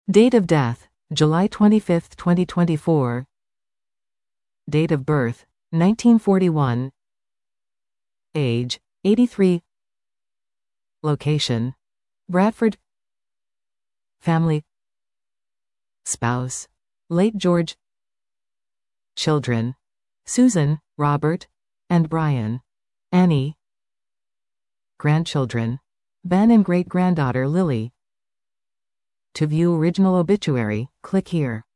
Date of death, July 25, 2024. Date of birth, 1941. Age, 83. Location, Bradford. Family. Spouse, late George. Children, Susan, Robert, and Brian. Annie. Grandchildren, Ben and great-granddaughter Lily. To view original obituary, click here.